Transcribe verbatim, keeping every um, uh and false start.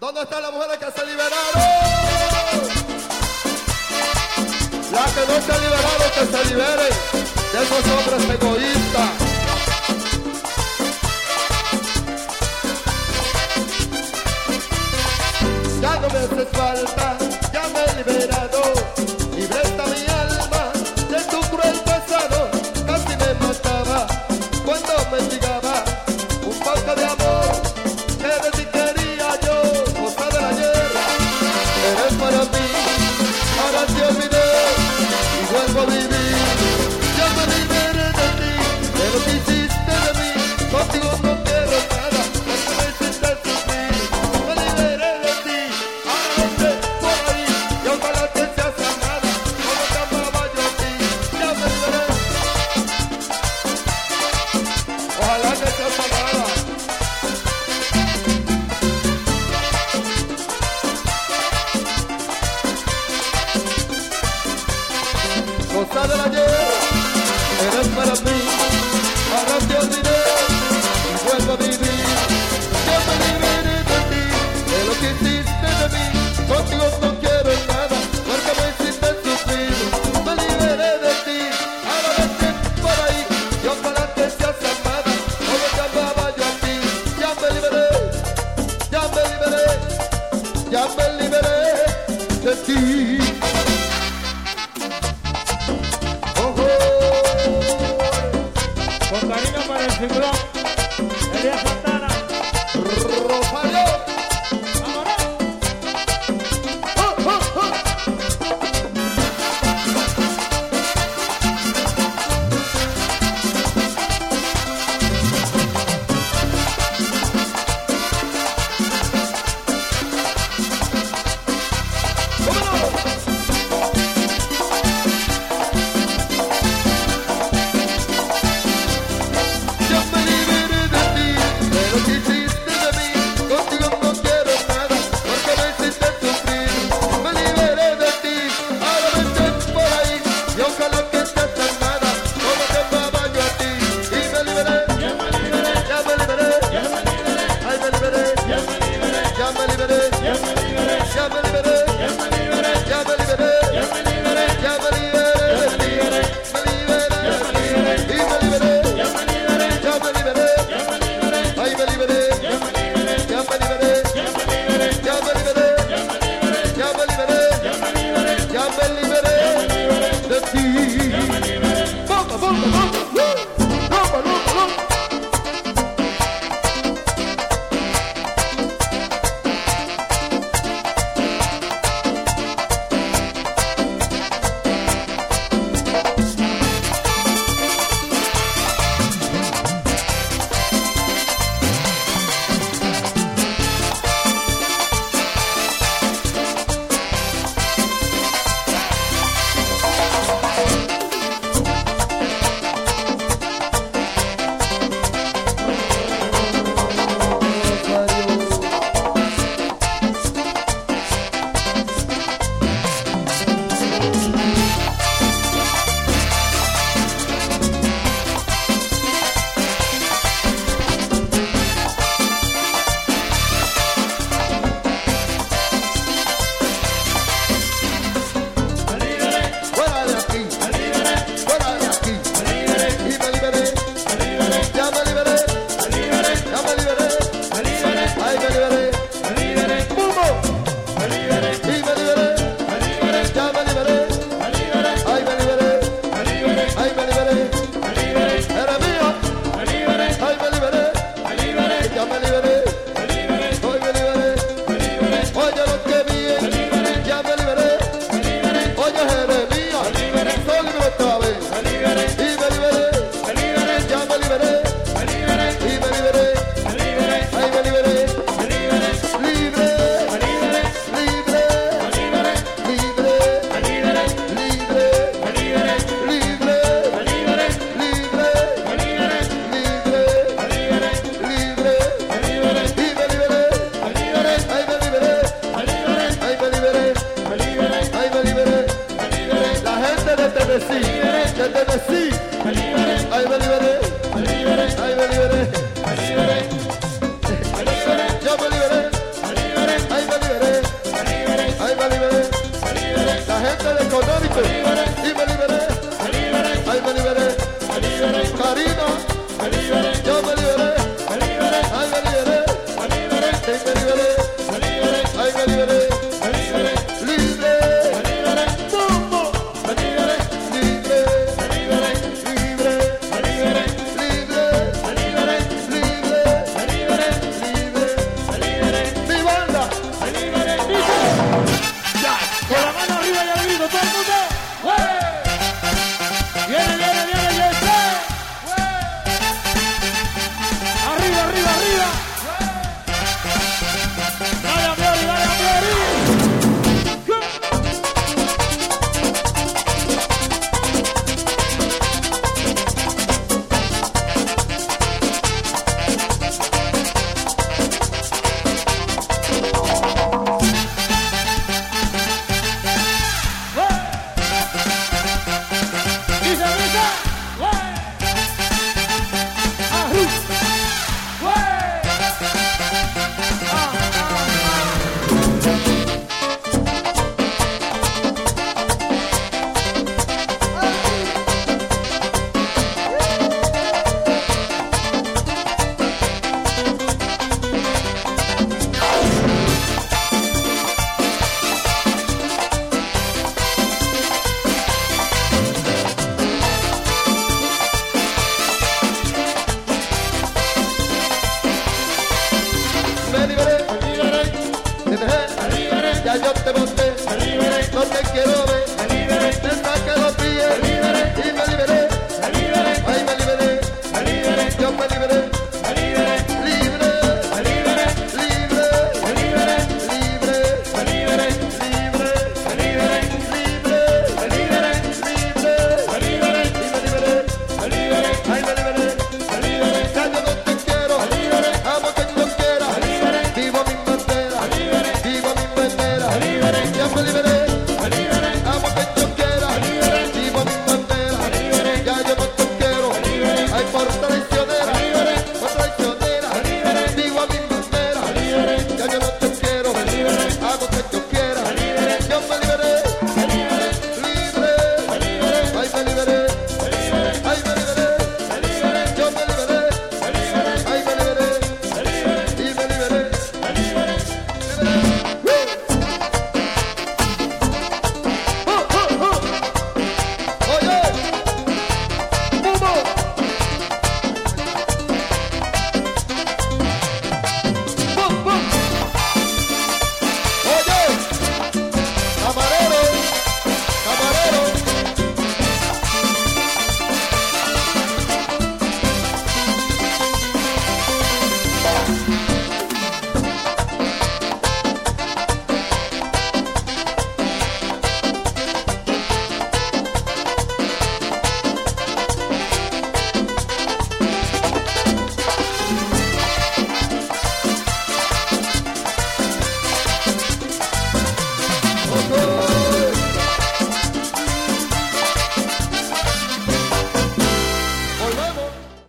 ¿Dónde están las mujeres que se liberaron? Las que no se han liberado, que se liberen de esos hombres egoístas. Ya no me haces falta, ya me he liberado. Libre está mi alma de tu cruel pasado. Casi me mataba cuando mendigaba un poco de amor que de ti quería yo. Cosa del ayer, eres para mí, ahora te olvidé y vuelvo a vivir. Ya me liberé de ti, de lo que hiciste de mí. Contigo no quiero nada, porque me hiciste sufrir. Me liberé de ti, ahora no sé por ahí. Y ojalá que seas amada, como te amaba yo a ti. Ya me liberé, ojalá que seas amada. Cosa del ayer, eres para mí, ahora te olvidé y vuelvo a vivir. Yo me liberé de ti, de lo que hiciste de mí. Contigo no quiero nada, porque me hiciste sufrir. Me liberé de ti, ahora vete por ahí y ojalá que seas amada, como te amaba yo a ti. Ya me liberé, ya me liberé, ya me liberé de ti. Con cariño para el ciclón, Elías Santana. Rosario. ¡Vámonos! ¡Oh, oh, oh! ¡Vámonos! Yo me liberé de ti, de lo que hiciste de mí. Contigo no quiero nada, porque me hiciste sufrir. Me liberé de ti, ahora vete por ahí y ojalá que seas amada, como te amaba yo a ti. Y me liberé, Ya me liberé, ya me liberé, ya me liberé, ay me liberé, ya me liberé, ya me liberé, ya me liberé, ya me liberé, ya me liberé, ya me liberé, ya me liberé, ya me liberé de ti. Me liberé de ti y me liberé, ya me liberé, ya me liberé, ya me liberé, ay me liberé, ya me liberé, ya me liberé, ya me liberé, ya me liberé, ya me liberé, ya me liberé, ya me liberé, ya me liberé de ti. ya me liberé. ¡Bomba, bomba, bomba! ¡Uh! ¡Bomba, bomba, bomba! gente del económico. Me liberé. Y me liberé. Me liberé. Ay, me liberé. Me liberé. Karina, Me liberé. yo me liberé. Me liberé. Ay, me liberé. Me liberé. Sí, me liberé. Me liberé. Ay, me liberé. Me liberé. Libre. Me liberé. Bumbo. Me liberé. Libre. Me liberé. Libre. Me liberé. Libre. Me liberé. Libre. Me liberé. Libre. Me liberé. Mi banda. Me liberé. Dice. Ya. Con la mano arriba y al grito, todo el mundo. ¡Wey! Viene, viene, viene, viene. Arriba, arriba, arriba. Dale a Fiori, dale a Fiori. Dice, dice. Arru. Me liberé. Me liberé. Te dejé. Me liberé. Ya yo te boté. Me liberé. No te quiero ver.